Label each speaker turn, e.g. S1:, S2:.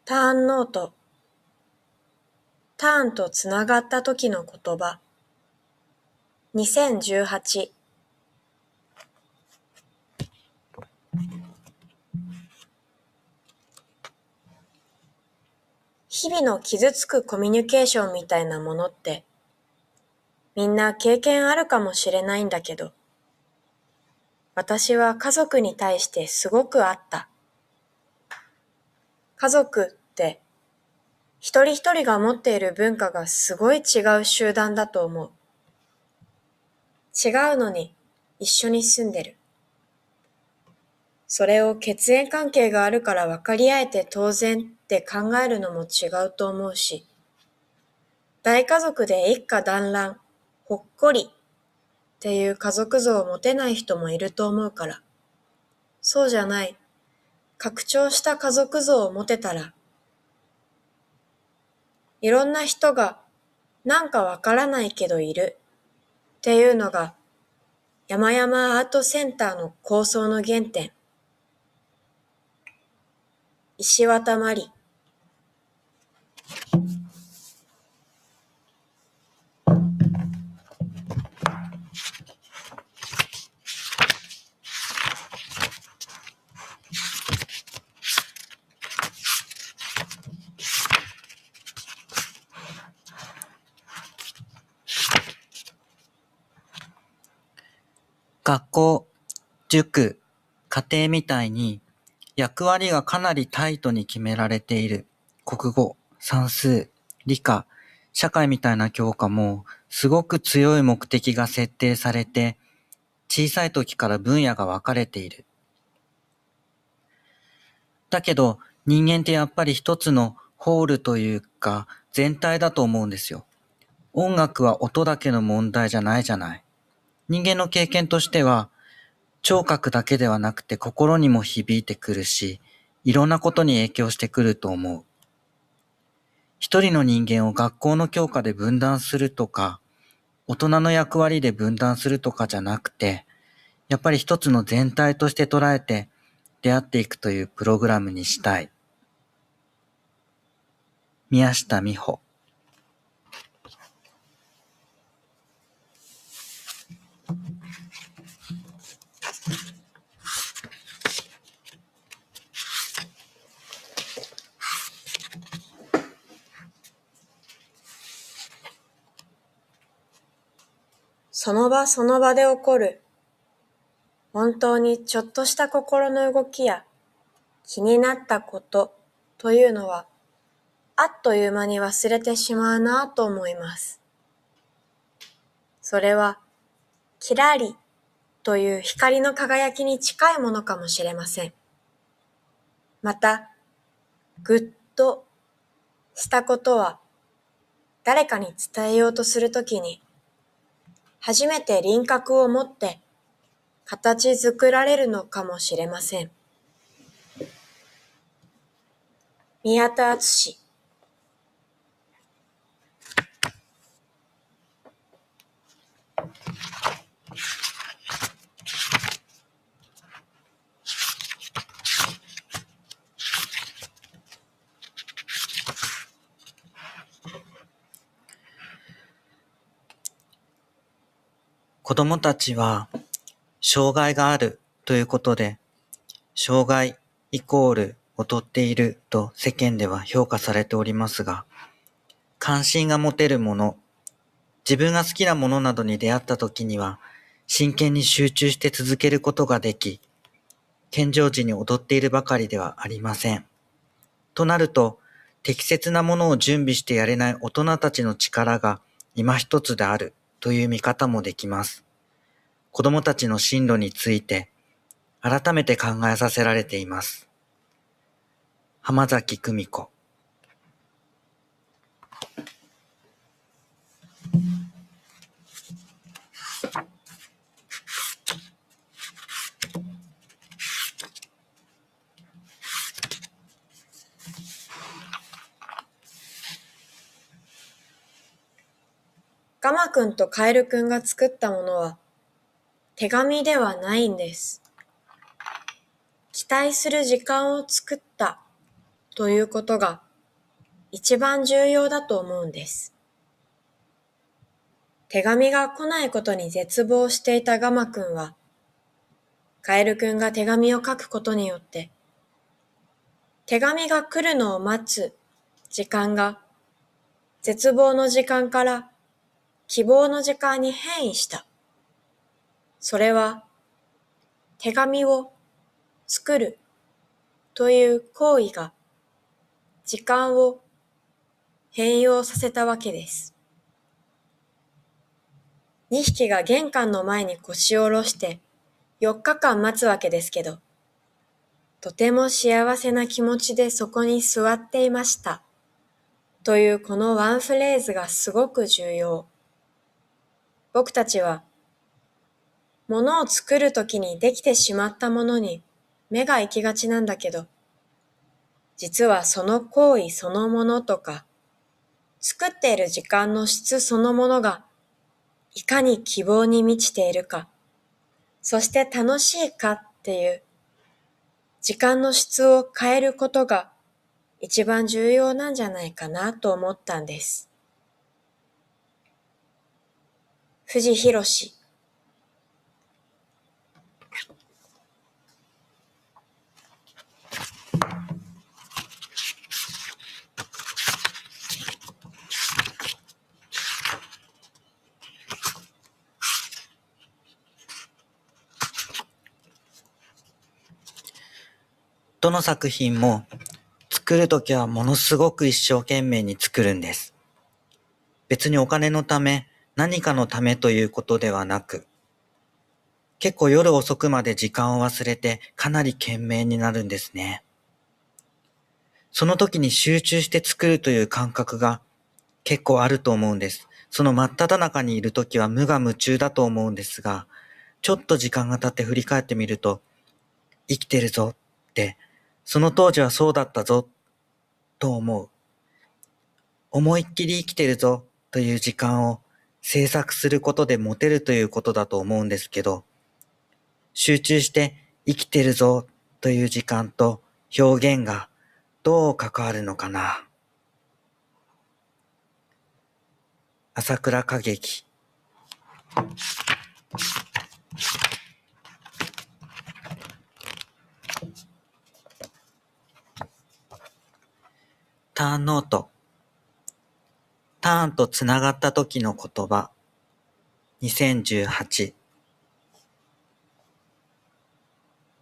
S1: ターンノート。ターンとつながった時の言葉。2018。日々の傷つくコミュニケーションみたいなものってみんな経験あるかもしれないんだけど、私は家族に対してすごくあった。家族って一人一人が持っている文化がすごい違う集団だと思う。違うのに一緒に住んでる。それを血縁関係があるから分かり合えて当然って考えるのも違うと思うし、大家族で一家団らん、ほっこりっていう家族像を持てない人もいると思うから、そうじゃない、拡張した家族像を持てたら、いろんな人がなんかわからないけどいるっていうのが山々アートセンターの構想の原点。石渡まり。
S2: 学校、塾、家庭みたいに役割がかなりタイトに決められている国語、算数、理科、社会みたいな教科もすごく強い目的が設定されて小さい時から分野が分かれている。だけど人間ってやっぱり一つのホールというか全体だと思うんですよ。音楽は音だけの問題じゃないじゃない。人間の経験としては聴覚だけではなくて心にも響いてくるし、いろんなことに影響してくると思う。一人の人間を学校の教科で分断するとか、大人の役割で分断するとかじゃなくて、やっぱり一つの全体として捉えて出会っていくというプログラムにしたい。宮下美穂。
S1: その場その場で起こる本当にちょっとした心の動きや気になったことというのはあっという間に忘れてしまうなぁと思います。それはキラリという光の輝きに近いものかもしれません。また、ぐっとしたことは誰かに伝えようとするときに初めて輪郭を持って形作られるのかもしれません。宮田敦。
S2: 子供たちは障害があるということで、障害イコール劣っていると世間では評価されておりますが、関心が持てるもの、自分が好きなものなどに出会った時には、真剣に集中して続けることができ、健常時に踊っているばかりではありません。となると、適切なものを準備してやれない大人たちの力が今一つであるという見方もできます。子供たちの進路について、改めて考えさせられています。浜崎久美子。
S1: ガマくんとカエルくんが作ったものは手紙ではないんです。期待する時間を作ったということが一番重要だと思うんです。手紙が来ないことに絶望していたガマくんは、カエルくんが手紙を書くことによって、手紙が来るのを待つ時間が絶望の時間から希望の時間に変異した。それは手紙を作るという行為が時間を変容させたわけです。2匹が玄関の前に腰を下ろして4日間待つわけですけど、とても幸せな気持ちでそこに座っていました。というこのワンフレーズがすごく重要。僕たちは、ものを作るときにできてしまったものに目が行きがちなんだけど、実はその行為そのものとか、作っている時間の質そのものが、いかに希望に満ちているか、そして楽しいかっていう、時間の質を変えることが一番重要なんじゃないかなと思ったんです。藤博史。
S2: どの作品も作るときはものすごく一生懸命に作るんです。別にお金のため、何かのためということではなく、結構夜遅くまで時間を忘れてかなり懸命になるんですね。その時に集中して作るという感覚が結構あると思うんです。その真っ只中にいる時は無我夢中だと思うんですが、ちょっと時間が経って振り返ってみると、生きてるぞって、その当時はそうだったぞと思う。思いっきり生きてるぞという時間を制作することで持てるということだと思うんですけど、集中して生きてるぞという時間と表現がどう関わるのかな。朝倉歌劇。ターンノート。ターンとつながった時の言葉。2018。